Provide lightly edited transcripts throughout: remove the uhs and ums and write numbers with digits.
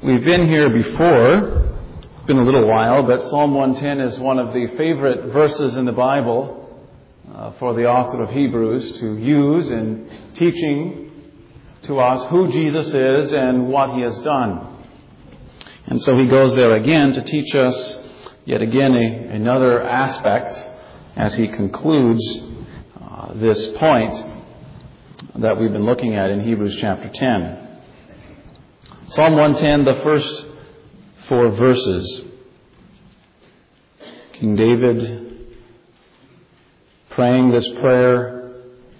We've been here before. It's been a little while, but Psalm 110 is one of the favorite verses in the Bible for the author of Hebrews to use in teaching to us who Jesus is and what He has done. And so he goes there again to teach us yet again another aspect as he concludes this point that we've been looking at in Hebrews chapter 10. Psalm 110, the first 4 verses. King David praying this prayer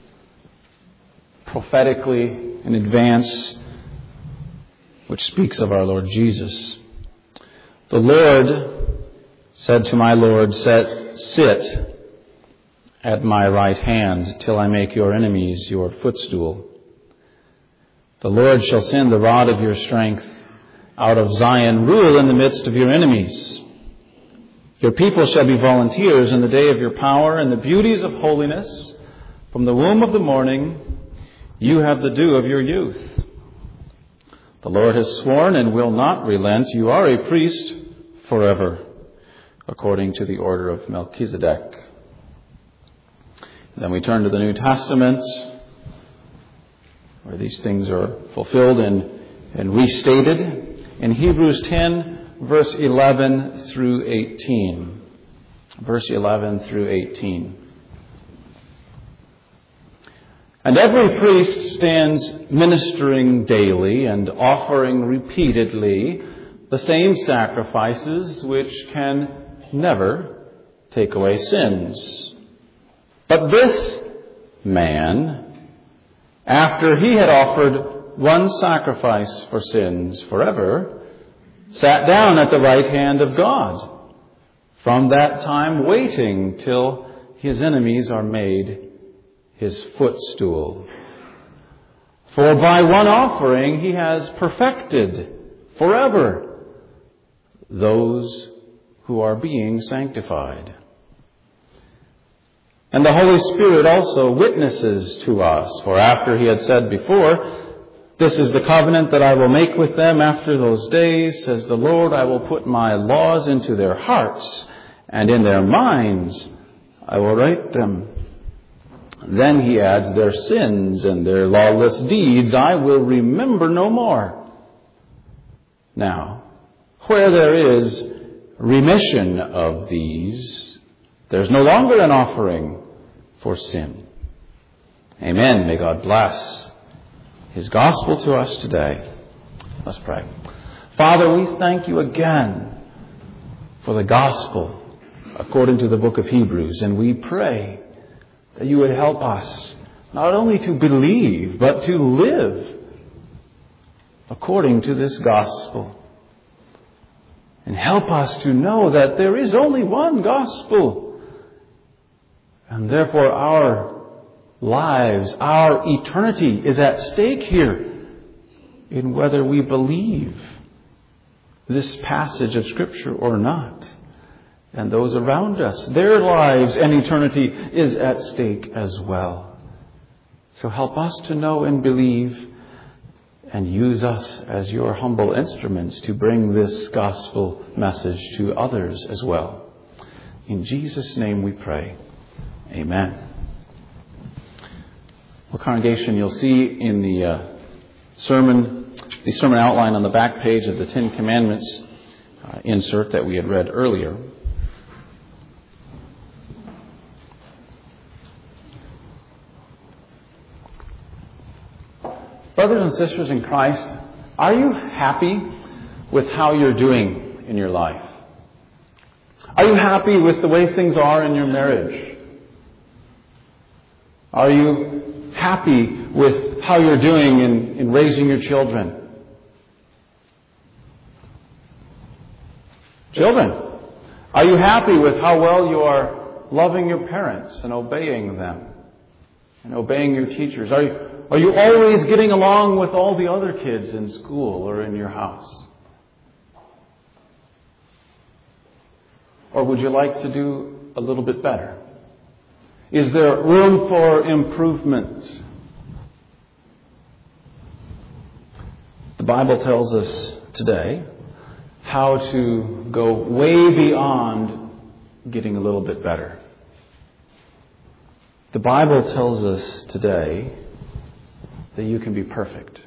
prophetically in advance, which speaks of our Lord Jesus. The Lord said to my Lord, sit at my right hand till I make your enemies your footstool. The Lord shall send the rod of your strength out of Zion, rule in the midst of your enemies. Your people shall be volunteers in the day of your power and the beauties of holiness. From the womb of the morning, you have the dew of your youth. The Lord has sworn and will not relent. You are a priest forever, according to the order of Melchizedek. Then we turn to the New Testament, where these things are fulfilled and restated. In Hebrews 10, verse 11 through 18. Verse 11 through 18. And every priest stands ministering daily and offering repeatedly the same sacrifices which can never take away sins. But this man, after he had offered one sacrifice for sins forever, sat down at the right hand of God, from that time waiting till his enemies are made his footstool. For by one offering he has perfected forever those who are being sanctified. And the Holy Spirit also witnesses to us, for after he had said before, this is the covenant that I will make with them after those days, says the Lord, I will put my laws into their hearts, and in their minds I will write them. Then he adds, their sins and their lawless deeds I will remember no more. Now, where there is remission of these, there's no longer an offering for sin. Amen. May God bless His gospel to us today. Let's pray. Father, we thank you again for the gospel according to the book of Hebrews, and we pray that you would help us not only to believe, but to live according to this gospel. And help us to know that there is only one gospel. And therefore our lives, our eternity is at stake here in whether we believe this passage of Scripture or not. And those around us, their lives and eternity is at stake as well. So help us to know and believe, and use us as your humble instruments to bring this gospel message to others as well. In Jesus' name we pray. Amen. Well, congregation, you'll see in the sermon outline on the back page of the Ten Commandments insert that we had read earlier. Brothers and sisters in Christ, are you happy with how you're doing in your life? Are you happy with the way things are in your marriage? Are you happy with how you're doing in raising your children? Children, are you happy with how well you are loving your parents and obeying them and obeying your teachers? Are you always getting along with all the other kids in school or in your house? Or would you like to do a little bit better? Is there room for improvement? The Bible tells us today how to go way beyond getting a little bit better. The Bible tells us today that you can be perfect.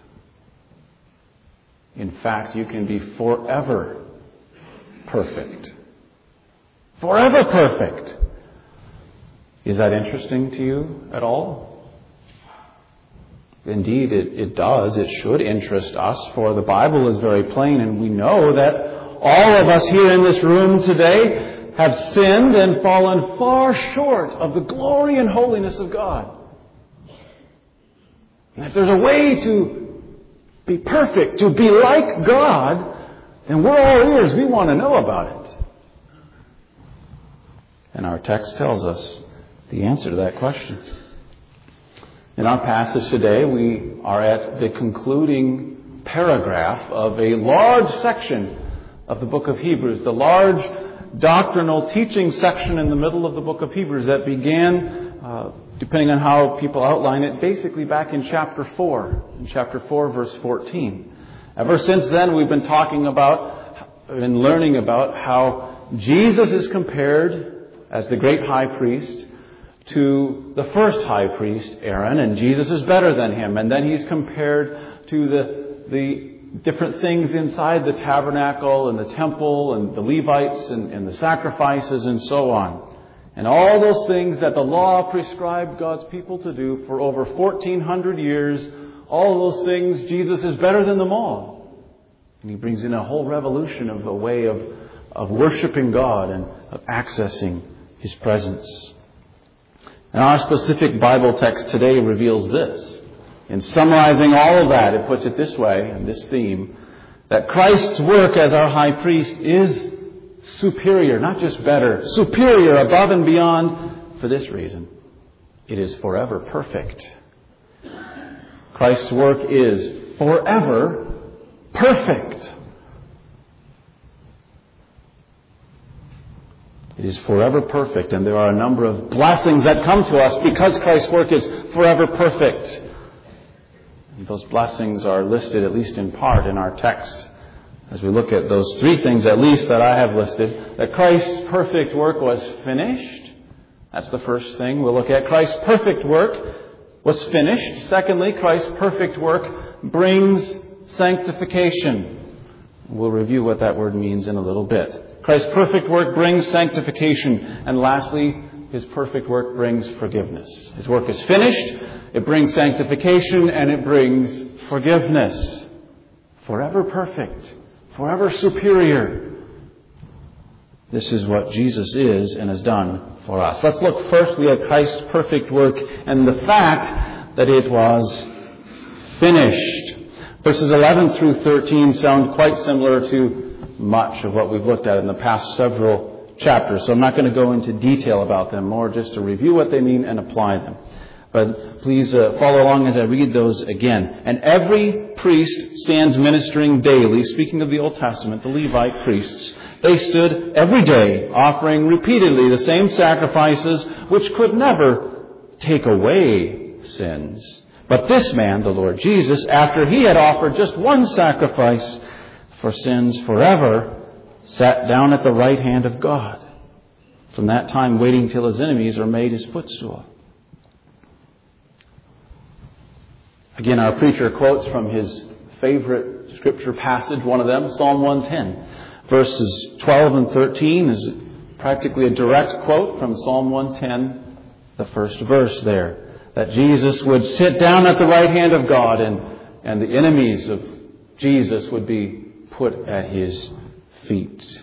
In fact, you can be forever perfect. Forever perfect. Is that interesting to you at all? Indeed, it does. It should interest us, for the Bible is very plain, and we know that all of us here in this room today have sinned and fallen far short of the glory and holiness of God. And if there's a way to be perfect, to be like God, then we're all ears. We want to know about it. And our text tells us the answer to that question. In our passage today, we are at the concluding paragraph of a large section of the book of Hebrews, the large doctrinal teaching section in the middle of the book of Hebrews that began, depending on how people outline it, basically back in chapter 4, verse 14. Ever since then, we've been talking about and learning about how Jesus is compared as the great high priest to the first high priest, Aaron, and Jesus is better than him. And then he's compared to the different things inside the tabernacle and the temple and the Levites and the sacrifices and so on. And all those things that the law prescribed God's people to do for over 1,400 years, all those things, Jesus is better than them all. And he brings in a whole revolution of the way of worshiping God and of accessing His presence. And our specific Bible text today reveals this. In summarizing all of that, it puts it this way, in this theme, that Christ's work as our high priest is superior, not just better, superior, above and beyond, for this reason. It is forever perfect. Christ's work is forever perfect. It is forever perfect, and there are a number of blessings that come to us because Christ's work is forever perfect. And those blessings are listed, at least in part, in our text. As we look at those three things, at least, that I have listed, that Christ's perfect work was finished. That's the first thing we'll look at. Christ's perfect work was finished. Secondly, Christ's perfect work brings sanctification. We'll review what that word means in a little bit. Christ's perfect work brings sanctification. And lastly, His perfect work brings forgiveness. His work is finished. It brings sanctification and it brings forgiveness. Forever perfect. Forever superior. This is what Jesus is and has done for us. Let's look firstly at Christ's perfect work and the fact that it was finished. Verses 11 through 13 sound quite similar to much of what we've looked at in the past several chapters. So I'm not going to go into detail about them, more just to review what they mean and apply them. But please follow along as I read those again. And every priest stands ministering daily. Speaking of the Old Testament, the Levite priests, they stood every day offering repeatedly the same sacrifices which could never take away sins. But this man, the Lord Jesus, after He had offered just one sacrifice for sins forever, sat down at the right hand of God. From that time waiting till His enemies are made His footstool. Again, our preacher quotes from his favorite scripture passage, one of them, Psalm 110. Verses 12 and 13 is practically a direct quote from Psalm 110, the first verse there. That Jesus would sit down at the right hand of God and the enemies of Jesus would be put at His feet.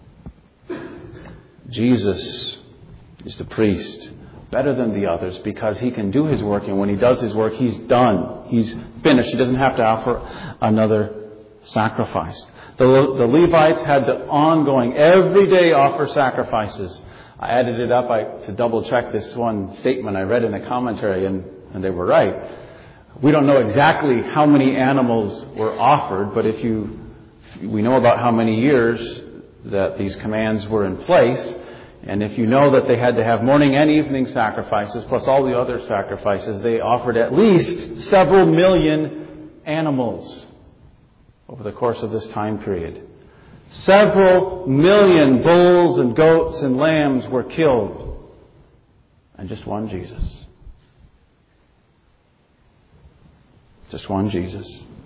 Jesus is the priest, better than the others, because He can do His work, and when He does His work, He's done. He's finished. He doesn't have to offer another sacrifice. The Levites had to ongoing, everyday offer sacrifices. I added it up to double check this one statement I read in a commentary, and they were right. We don't know exactly how many animals were offered, but we know about how many years that these commands were in place. And if you know that they had to have morning and evening sacrifices, plus all the other sacrifices, they offered at least several million animals. over the course of this time period. Several million bulls and goats and lambs were killed, and just one Jesus. Just one Jesus.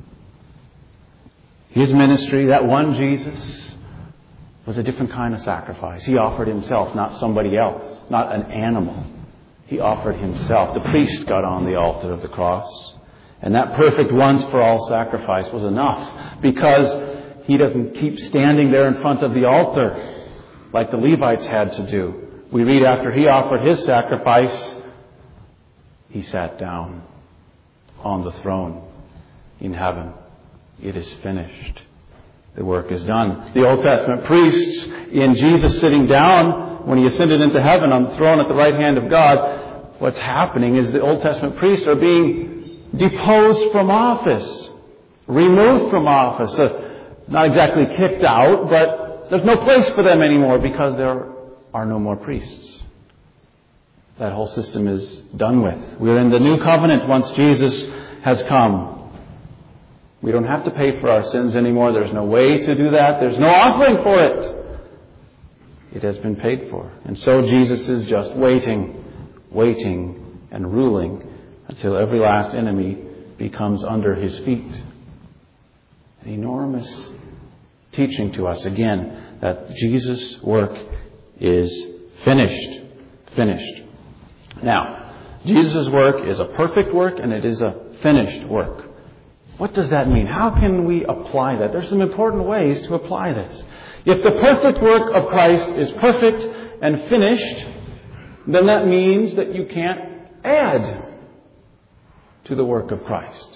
His ministry, that one Jesus, was a different kind of sacrifice. He offered himself, not somebody else, not an animal. He offered himself. The priest got on the altar of the cross. And that perfect once-for-all sacrifice was enough, because he doesn't keep standing there in front of the altar like the Levites had to do. We read after he offered his sacrifice, he sat down on the throne in heaven. It is finished. The work is done. The Old Testament priests, in Jesus sitting down when he ascended into heaven on the throne at the right hand of God, what's happening is the Old Testament priests are being deposed from office, removed from office. Not exactly kicked out, but there's no place for them anymore because there are no more priests. That whole system is done with. We're in the new covenant once Jesus has come. We don't have to pay for our sins anymore. There's no way to do that. There's no offering for it. It has been paid for. And so Jesus is just waiting and ruling until every last enemy becomes under his feet. An enormous teaching to us again that Jesus' work is finished. Finished. Now, Jesus' work is a perfect work and it is a finished work. What does that mean? How can we apply that? There's some important ways to apply this. If the perfect work of Christ is perfect and finished, then that means that you can't add to the work of Christ.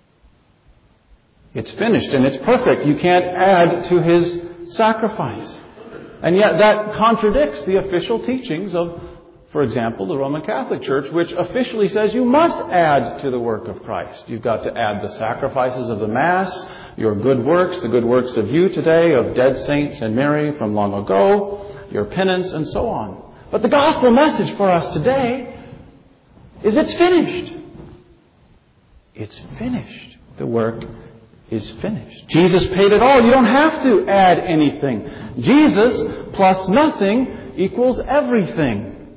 It's finished and it's perfect. You can't add to his sacrifice. And yet that contradicts the official teachings of, for example, the Roman Catholic Church, which officially says you must add to the work of Christ. You've got to add the sacrifices of the Mass, your good works, the good works of you today, of dead saints and Mary from long ago, your penance, and so on. But the gospel message for us today is it's finished. It's finished. The work is finished. Jesus paid it all. You don't have to add anything. Jesus plus nothing equals everything.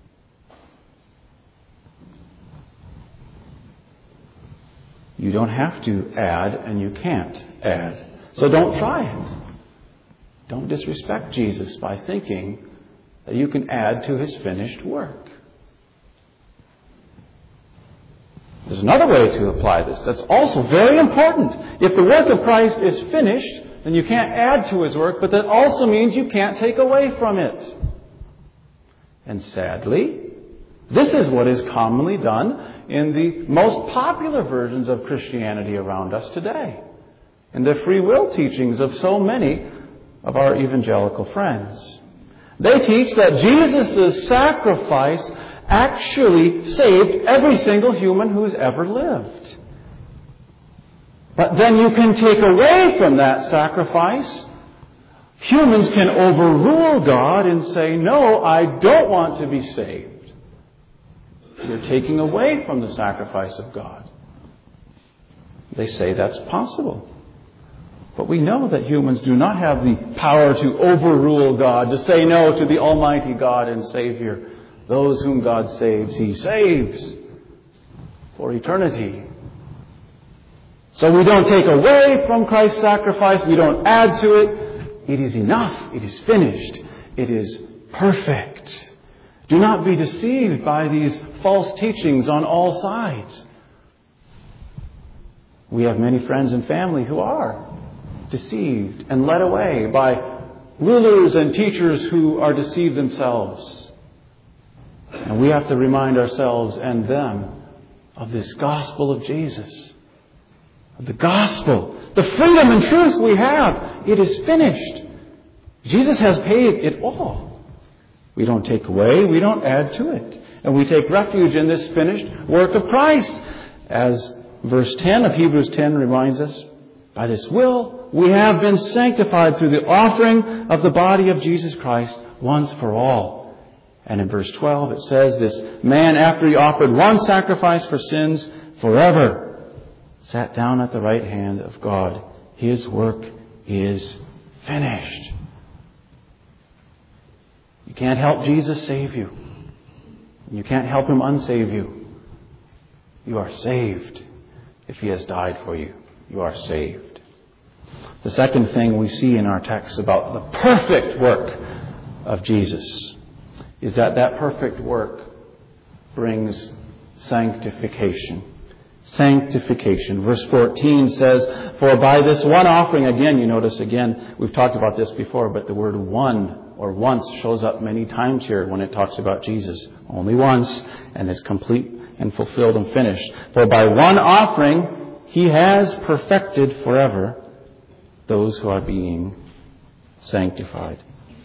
You don't have to add and you can't add. So don't try it. Don't disrespect Jesus by thinking that you can add to his finished work. There's another way to apply this that's also very important. If the work of Christ is finished, then you can't add to his work, but that also means you can't take away from it. And sadly, this is what is commonly done in the most popular versions of Christianity around us today, in the free will teachings of so many of our evangelical friends. They teach that Jesus' sacrifice actually saved every single human who's ever lived. But then you can take away from that sacrifice. Humans can overrule God and say, no, I don't want to be saved. You're taking away from the sacrifice of God. They say that's possible. But we know that humans do not have the power to overrule God, to say no to the Almighty God and Savior. Those whom God saves, he saves for eternity. So we don't take away from Christ's sacrifice. We don't add to it. It is enough. It is finished. It is perfect. Do not be deceived by these false teachings on all sides. We have many friends and family who are deceived and led away by rulers and teachers who are deceived themselves. And we have to remind ourselves and them of this gospel of Jesus. Of the gospel. The freedom and truth we have. It is finished. Jesus has paid it all. We don't take away. We don't add to it. And we take refuge in this finished work of Christ. As verse 10 of Hebrews 10 reminds us, by this will we have been sanctified through the offering of the body of Jesus Christ once for all. And in verse 12 it says, this man, after he offered one sacrifice for sins forever, sat down at the right hand of God His work is finished. You can't help Jesus save you. You can't help Him unsave you. You are saved. If He has died for you, you are saved. The second thing we see in our text about the perfect work of Jesus is that perfect work brings sanctification. Sanctification. Verse 14 says, for by this one offering, again, you notice again, we've talked about this before, but the word one or once shows up many times here when it talks about Jesus. Only once, and it's complete and fulfilled and finished. For by one offering, He has perfected forever those who are being sanctified.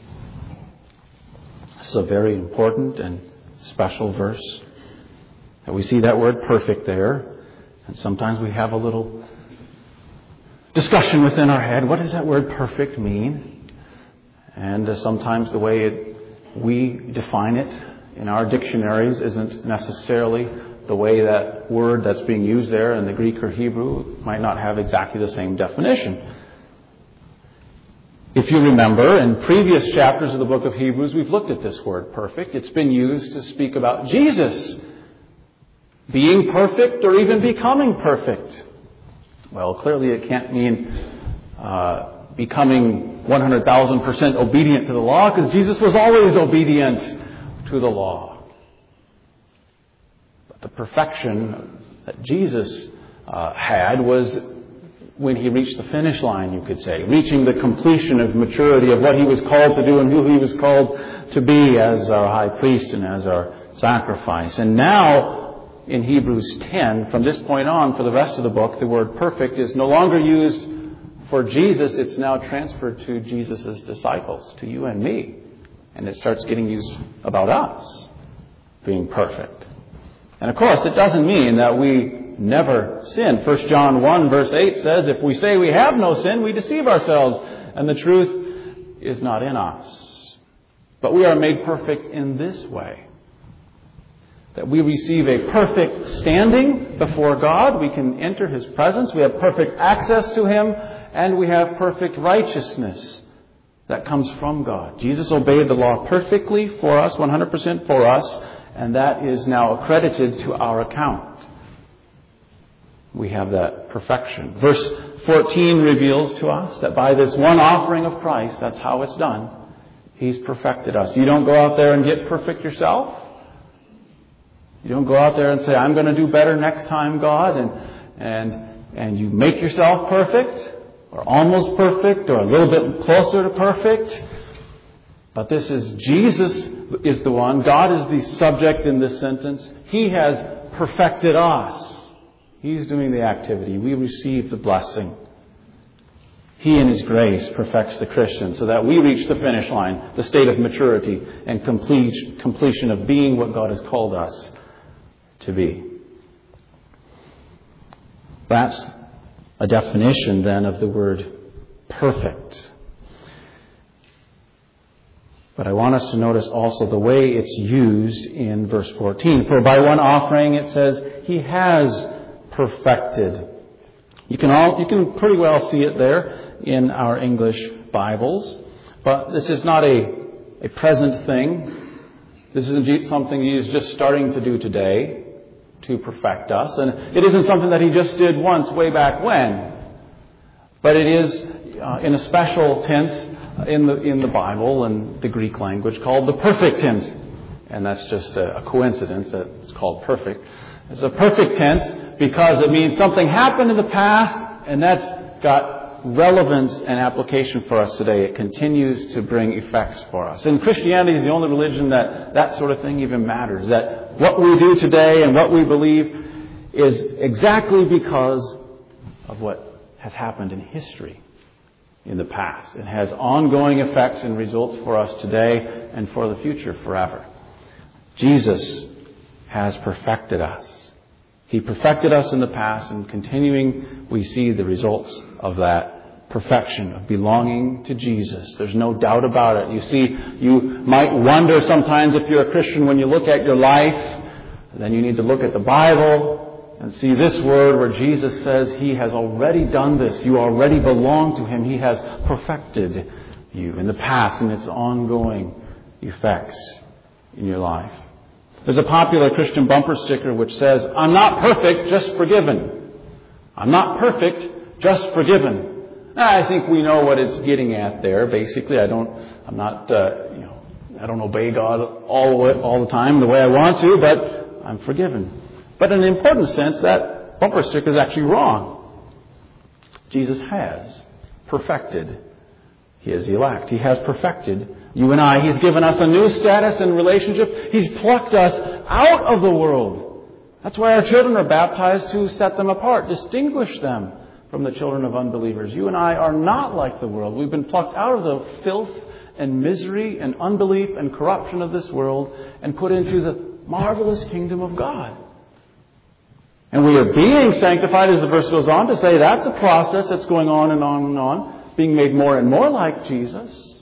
This is a very important and special verse. And we see that word perfect there. And sometimes we have a little discussion within our head. What does that word perfect mean? And sometimes the way we define it in our dictionaries isn't necessarily the way that word that's being used there in the Greek or Hebrew might not have exactly the same definition. If you remember, in previous chapters of the book of Hebrews, we've looked at this word perfect. It's been used to speak about Jesus being perfect or even becoming perfect. Well, clearly it can't mean becoming 100,000% obedient to the law, because Jesus was always obedient to the law. But the perfection that Jesus had was when He reached the finish line, you could say, reaching the completion of maturity of what He was called to do and who He was called to be as our high priest and as our sacrifice. And now, in Hebrews 10, from this point on, for the rest of the book, the word perfect is no longer used for Jesus. It's now transferred to Jesus' disciples, to you and me. And it starts getting used about us being perfect. And of course, it doesn't mean that we never sin. 1 John 1 verse 8 says, if we say we have no sin, we deceive ourselves, and the truth is not in us. But we are made perfect in this way, that we receive a perfect standing before God. We can enter His presence. We have perfect access to Him, and we have perfect righteousness that comes from God. Jesus obeyed the law perfectly for us, 100% for us, and that is now accredited to our account. We have that perfection. Verse 14 reveals to us that by this one offering of Christ, that's how it's done, He's perfected us. You don't go out there and get perfect yourself. You don't go out there and say, I'm going to do better next time, God, and you make yourself perfect, or almost perfect, or a little bit closer to perfect. But this is, Jesus is the one, God is the subject in this sentence. He has perfected us. He's doing the activity. We receive the blessing. He in His grace perfects the Christian so that we reach the finish line, the state of maturity and completion of being what God has called us to be. That's a definition then of the word perfect. But I want us to notice also the way it's used in verse 14. For by one offering it says He has perfected. You can pretty well see it there in our English Bibles. But this is not a present thing. This isn't something He is just starting to do today to perfect us. And it isn't something that He just did once way back when. But it is in a special tense in the Bible and the Greek language called the perfect tense. And that's just a coincidence that it's called perfect. It's a perfect tense because it means something happened in the past and that's got relevance and application for us today. It continues to bring effects for us. And Christianity is the only religion that sort of thing even matters. That what we do today and what we believe is exactly because of what has happened in history in the past. It has ongoing effects and results for us today and for the future forever. Jesus has perfected us. He perfected us in the past, and continuing we see the results of that perfection, of belonging to Jesus. There's no doubt about it. You see, you might wonder sometimes if you're a Christian when you look at your life, then you need to look at the Bible and see this word where Jesus says He has already done this. You already belong to Him. He has perfected you in the past and its ongoing effects in your life. There's a popular Christian bumper sticker which says, "I'm not perfect, just forgiven." I'm not perfect, just forgiven. I think we know what it's getting at there. Basically, I don't obey God all the time the way I want to, but I'm forgiven. But in an important sense, that bumper sticker is actually wrong. Jesus has perfected His elect. He has perfected you and I. He's given us a new status and relationship. He's plucked us out of the world. That's why our children are baptized, to set them apart, distinguish them from the children of unbelievers. You and I are not like the world. We've been plucked out of the filth and misery and unbelief and corruption of this world and put into the marvelous kingdom of God. And we are being sanctified, as the verse goes on to say. That's a process that's going on and on and on, being made more and more like Jesus.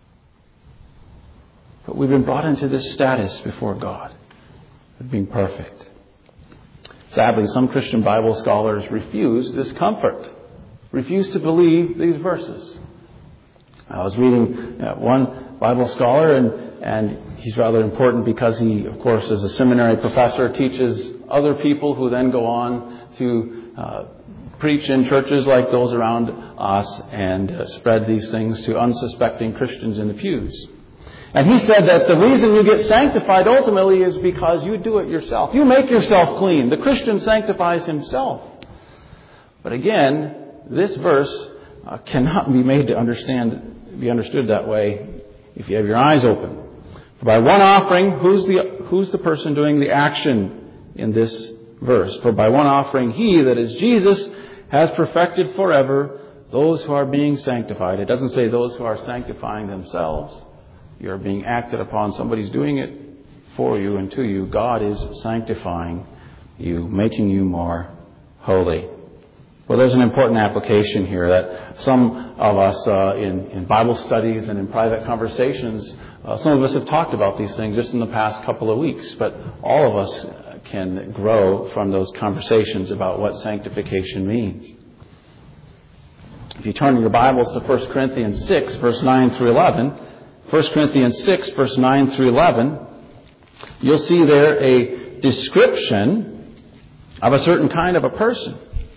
But we've been brought into this status before God of being perfect. Sadly, some Christian Bible scholars refuse this comfort, refuse to believe these verses. I was reading one Bible scholar, and he's rather important because he, of course, as a seminary professor, teaches other people who then go on to preach in churches like those around us and spread these things to unsuspecting Christians in the pews. And he said that the reason you get sanctified ultimately is because you do it yourself. You make yourself clean. The Christian sanctifies himself. But again, this verse cannot be made to be understood that way if you have your eyes open. For by one offering, who's the person doing the action in this verse? For by one offering, He, that is Jesus, has perfected forever those who are being sanctified. It doesn't say those who are sanctifying themselves. You're being acted upon. Somebody's doing it for you and to you. God is sanctifying you, making you more holy. Well, there's an important application here that some of us in Bible studies and in private conversations, some of us have talked about these things just in the past couple of weeks, but all of us can grow from those conversations about what sanctification means. If you turn your Bibles to 1 Corinthians 6, verse 9 through 11, 1 Corinthians 6, verse 9 through 11, you'll see there a description of a certain kind of a person.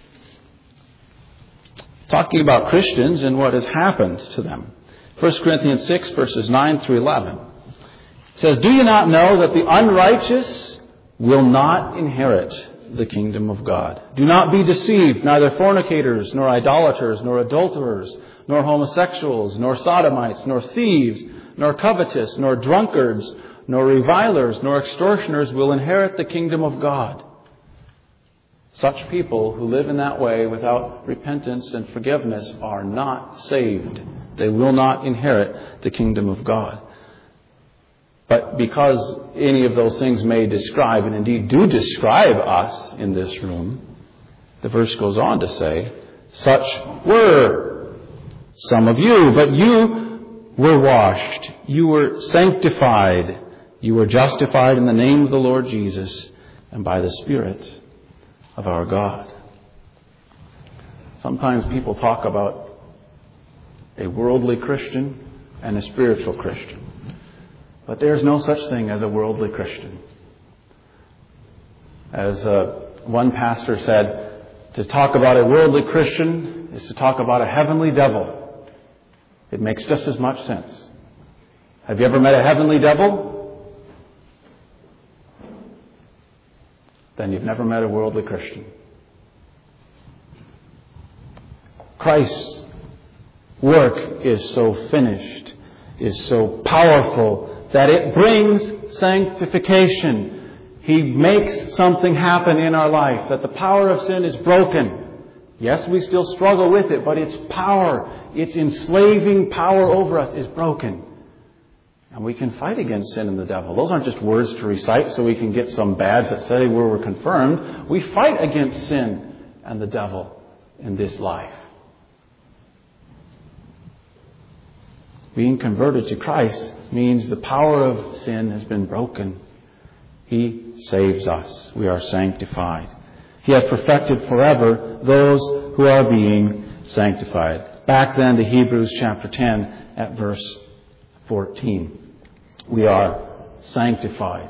Talking about Christians and what has happened to them. 1 Corinthians 6, verses 9 through 11. It says, "Do you not know that the unrighteous will not inherit the kingdom of God? Do not be deceived, neither fornicators, nor idolaters, nor adulterers, nor homosexuals, nor sodomites, nor thieves, nor covetous, nor drunkards, nor revilers, nor extortioners will inherit the kingdom of God." Such people who live in that way without repentance and forgiveness are not saved. They will not inherit the kingdom of God. But because any of those things may describe, and indeed do describe us in this room, the verse goes on to say, "Such were some of you, but you were washed, you were sanctified, you were justified in the name of the Lord Jesus and by the Spirit of our God." Sometimes people talk about a worldly Christian and a spiritual Christian. But there's no such thing as a worldly Christian. As one pastor said, to talk about a worldly Christian is to talk about a heavenly devil. It makes just as much sense. Have you ever met a heavenly devil? Then you've never met a worldly Christian. Christ's work is so finished, is so powerful, that it brings sanctification. He makes something happen in our life, that the power of sin is broken. Yes, we still struggle with it, but its power, its enslaving power over us is broken. And we can fight against sin and the devil. Those aren't just words to recite so we can get some badge that say we're confirmed. We fight against sin and the devil in this life. Being converted to Christ means the power of sin has been broken. He saves us. We are sanctified. He has perfected forever those who are being sanctified. Back then to Hebrews chapter 10 at verse 14. We are sanctified.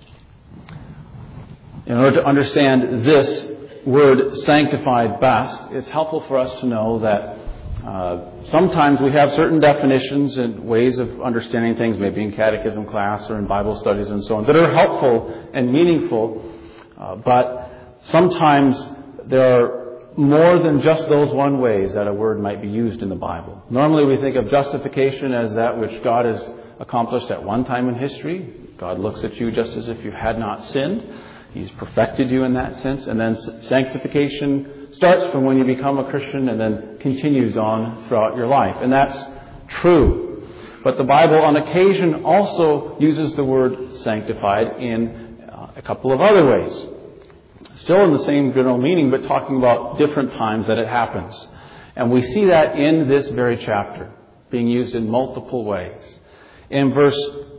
In order to understand this word sanctified best, it's helpful for us to know that sometimes we have certain definitions and ways of understanding things, maybe in catechism class or in Bible studies and so on, that are helpful and meaningful. But sometimes there are more than just those one ways that a word might be used in the Bible. Normally we think of justification as that which God has accomplished at one time in history. God looks at you just as if you had not sinned. He's perfected you in that sense. And then sanctification starts from when you become a Christian and then continues on throughout your life. And that's true. But the Bible on occasion also uses the word sanctified in a couple of other ways. Still in the same general meaning, but talking about different times that it happens. And we see that in this very chapter, being used in multiple ways. In verse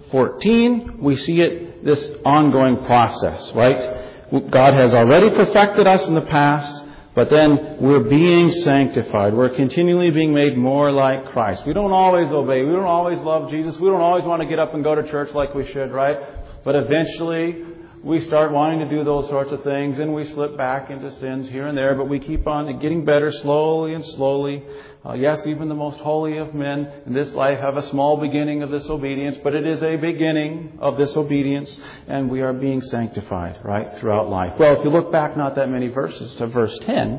14, we see it, this ongoing process, right? God has already perfected us in the past, but then we're being sanctified. We're continually being made more like Christ. We don't always obey. We don't always love Jesus. We don't always want to get up and go to church like we should, right? But eventually we start wanting to do those sorts of things, and we slip back into sins here and there, but we keep on getting better slowly and slowly. Yes, even the most holy of men in this life have a small beginning of this obedience, but it is a beginning of this obedience, and we are being sanctified, right, throughout life. Well, if you look back not that many verses to verse 10,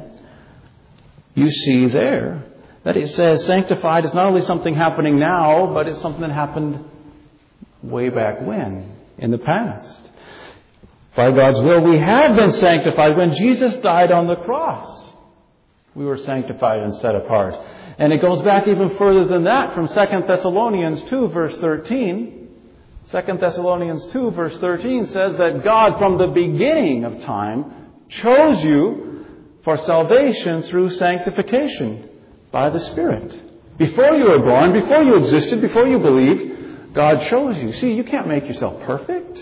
you see there that it says sanctified is not only something happening now, but it's something that happened way back when, in the past. By God's will, we have been sanctified. When Jesus died on the cross, we were sanctified and set apart. And it goes back even further than that from 2 Thessalonians 2, verse 13. 2 Thessalonians 2, verse 13 says that God, from the beginning of time, chose you for salvation through sanctification by the Spirit. Before you were born, before you existed, before you believed, God chose you. See, you can't make yourself perfect.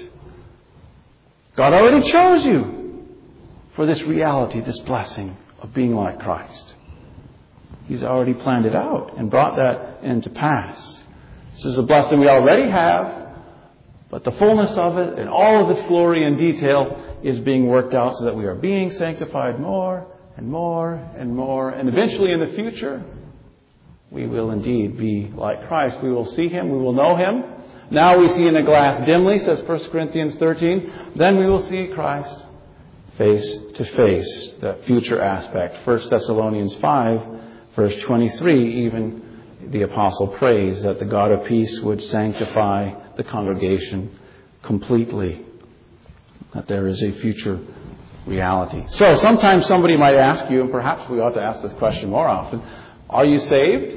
God already chose you for this reality, this blessing of being like Christ. He's already planned it out and brought that into pass. This is a blessing we already have, but the fullness of it and all of its glory and detail is being worked out so that we are being sanctified more and more and more. And eventually in the future, we will indeed be like Christ. We will see Him. We will know Him. Now we see in a glass dimly, says 1 Corinthians 13. Then we will see Christ face to face, that future aspect. 1 Thessalonians 5, verse 23, even the apostle prays that the God of peace would sanctify the congregation completely, that there is a future reality. So sometimes somebody might ask you, and perhaps we ought to ask this question more often, are you saved?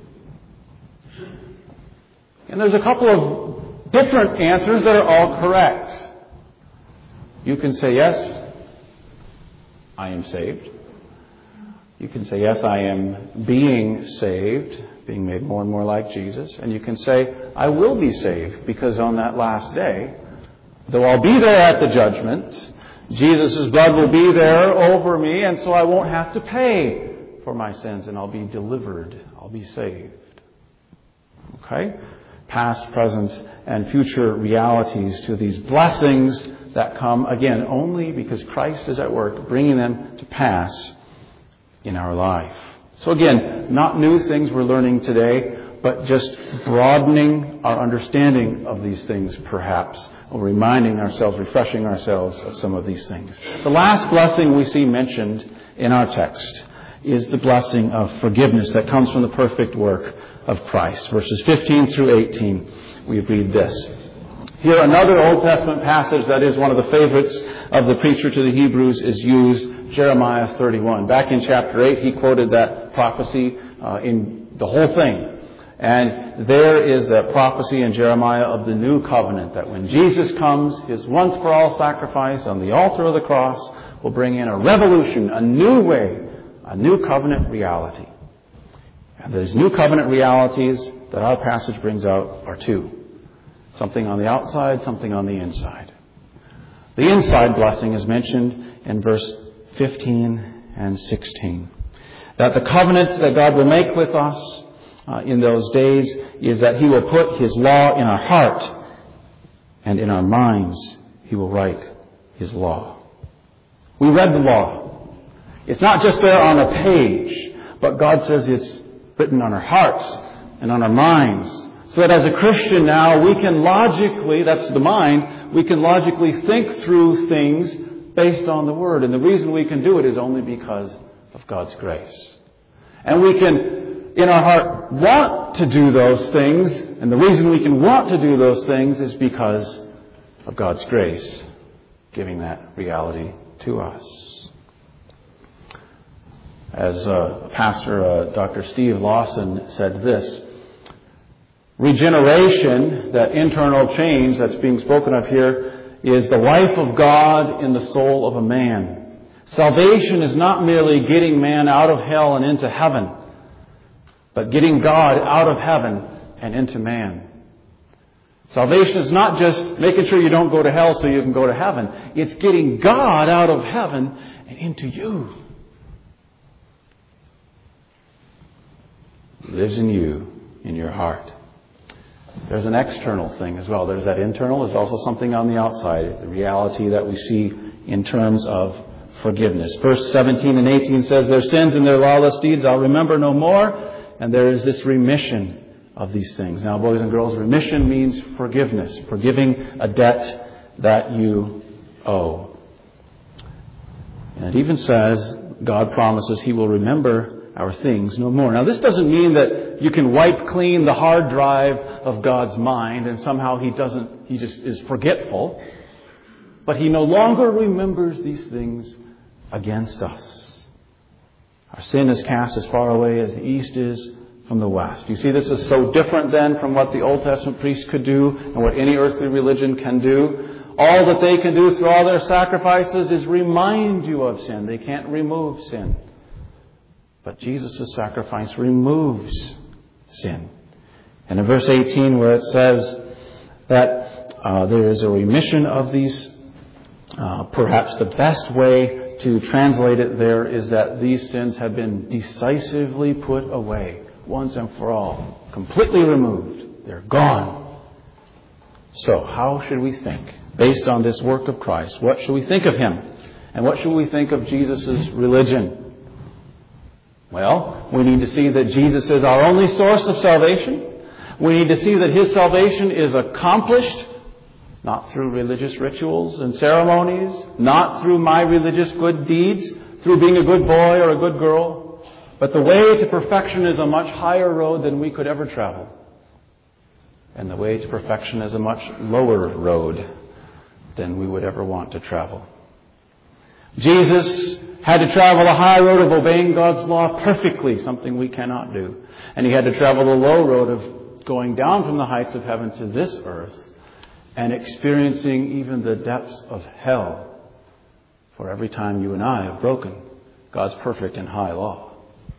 And there's a couple of different answers that are all correct. You can say, yes, I am saved. You can say, yes, I am being saved, being made more and more like Jesus. And you can say, I will be saved, because on that last day, though I'll be there at the judgment, Jesus' blood will be there over me, and so I won't have to pay for my sins, and I'll be delivered. I'll be saved. Okay? Past, present, and future realities to these blessings that come, again, only because Christ is at work, bringing them to pass in our life. So again, not new things we're learning today, but just broadening our understanding of these things, perhaps, or reminding ourselves, refreshing ourselves of some of these things. The last blessing we see mentioned in our text is the blessing of forgiveness that comes from the perfect work of Christ. Verses 15 through 18, we read this. Here, another Old Testament passage that is one of the favorites of the preacher to the Hebrews is used, Jeremiah 31. Back in chapter 8, he quoted that prophecy in the whole thing. And there is that prophecy in Jeremiah of the new covenant, that when Jesus comes, His once-for-all sacrifice on the altar of the cross will bring in a revolution, a new way, a new covenant reality. And these new covenant realities that our passage brings out are two. Something on the outside, something on the inside. The inside blessing is mentioned in verse 15 and 16. That the covenant that God will make with us in those days is that He will put His law in our heart, and in our minds He will write His law. We read the law. It's not just there on a page, but God says it's written on our hearts and on our minds. So that as a Christian now, we can logically, that's the mind, we can logically think through things based on the Word. And the reason we can do it is only because of God's grace. And we can, in our heart, want to do those things. And the reason we can want to do those things is because of God's grace giving that reality to us. As Pastor Dr. Steve Lawson said this, regeneration, that internal change that's being spoken of here, is the life of God in the soul of a man. Salvation is not merely getting man out of hell and into heaven, but getting God out of heaven and into man. Salvation is not just making sure you don't go to hell so you can go to heaven. It's getting God out of heaven and into you. He lives in you, in your heart. There's an external thing as well. There's that internal. There's also something on the outside. The reality that we see in terms of forgiveness. Verse 17 and 18 says, their sins and their lawless deeds I'll remember no more. And there is this remission of these things. Now, boys and girls, remission means forgiveness. Forgiving a debt that you owe. And it even says, God promises He will remember our things no more. Now, this doesn't mean that you can wipe clean the hard drive of God's mind and somehow He just is forgetful. But He no longer remembers these things against us. Our sin is cast as far away as the east is from the west. You see, this is so different then from what the Old Testament priests could do and what any earthly religion can do. All that they can do through all their sacrifices is remind you of sin. They can't remove sin. But Jesus' sacrifice removes sin. And in verse 18 where it says that there is a remission of these, perhaps the best way to translate it there is that these sins have been decisively put away once and for all. Completely removed. They're gone. So how should we think? Based on this work of Christ, what should we think of Him? And what should we think of Jesus' religion? Well, we need to see that Jesus is our only source of salvation. We need to see that His salvation is accomplished not through religious rituals and ceremonies, not through my religious good deeds, through being a good boy or a good girl. But the way to perfection is a much higher road than we could ever travel. And the way to perfection is a much lower road than we would ever want to travel. Jesus had to travel the high road of obeying God's law perfectly, something we cannot do. And He had to travel the low road of going down from the heights of heaven to this earth and experiencing even the depths of hell for every time you and I have broken God's perfect and high law.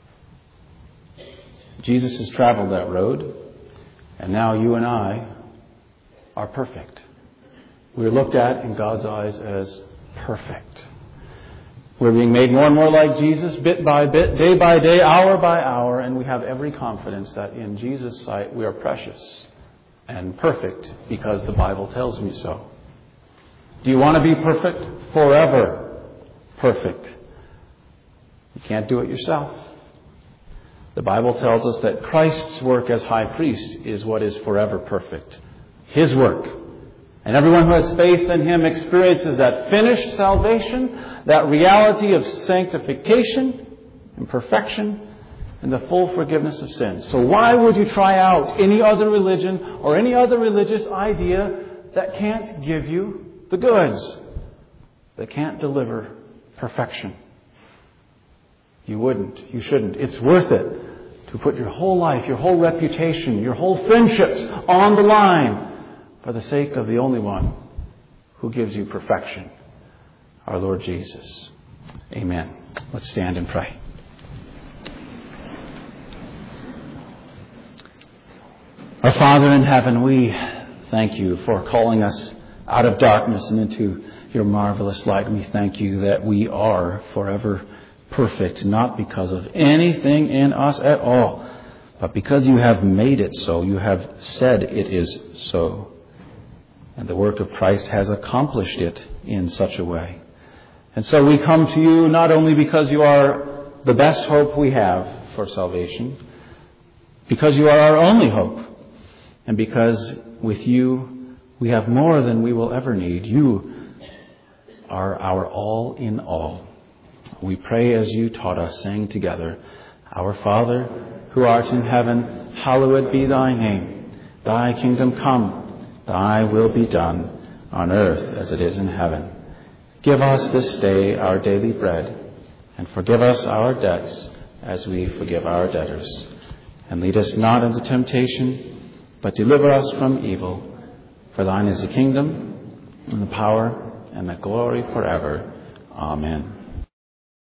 Jesus has traveled that road, and now you and I are perfect. We're looked at in God's eyes as perfect. We're being made more and more like Jesus, bit by bit, day by day, hour by hour, and we have every confidence that in Jesus' sight we are precious and perfect because the Bible tells me so. Do you want to be perfect? Forever perfect. You can't do it yourself. The Bible tells us that Christ's work as high priest is what is forever perfect. His work. And everyone who has faith in Him experiences that finished salvation, that reality of sanctification and perfection, and the full forgiveness of sins. So why would you try out any other religion or any other religious idea that can't give you the goods, that can't deliver perfection? You wouldn't. You shouldn't. It's worth it to put your whole life, your whole reputation, your whole friendships on the line for the sake of the only one who gives you perfection, our Lord Jesus. Amen. Let's stand and pray. Our Father in heaven, we thank You for calling us out of darkness and into your marvelous light. We thank you that we are forever perfect, not because of anything in us at all, but because you have made it so. You have said it is so. And the work of Christ has accomplished it in such a way. And so we come to you not only because you are the best hope we have for salvation, because you are our only hope, and because with you we have more than we will ever need. You are our all in all. We pray as you taught us, saying together, Our Father, who art in heaven, hallowed be thy name. Thy kingdom come, thy will be done, on earth as it is in heaven. Give us this day our daily bread, and forgive us our debts as we forgive our debtors. And lead us not into temptation, but deliver us from evil. For thine is the kingdom, and the power, and the glory forever. Amen.